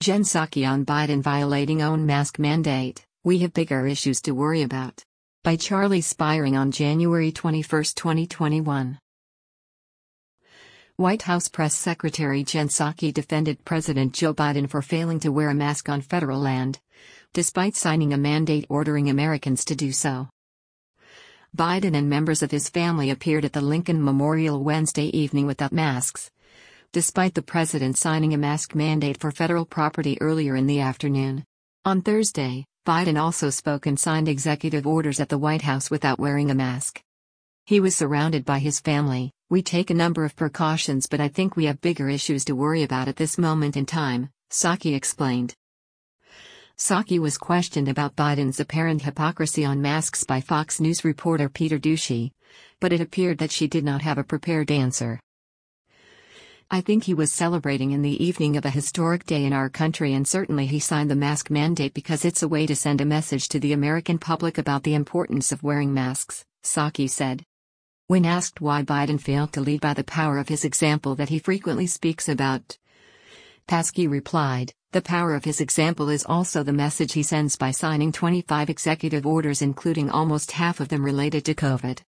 Jen Psaki on Biden violating own mask mandate, we have bigger issues to worry about. By Charlie Spiring on January 21, 2021. White House Press Secretary Jen Psaki defended President Joe Biden for failing to wear a mask on federal land, despite signing a mandate ordering Americans to do so. Biden and members of his family appeared at the Lincoln Memorial Wednesday evening without masks, despite the president signing a mask mandate for federal property earlier in the afternoon. On Thursday, Biden also spoke and signed executive orders at the White House without wearing a mask. He was surrounded by his family. We take a number of precautions, but I think we have bigger issues to worry about at this moment in time, Psaki explained. Psaki was questioned about Biden's apparent hypocrisy on masks by Fox News reporter Peter Doocy, but it appeared that she did not have a prepared answer. I think he was celebrating in the evening of a historic day in our country, and certainly he signed the mask mandate because it's a way to send a message to the American public about the importance of wearing masks, Psaki said. When asked why Biden failed to lead by the power of his example that he frequently speaks about, Psaki replied, "The power of his example is also the message he sends by signing 25 executive orders, including almost half of them related to COVID."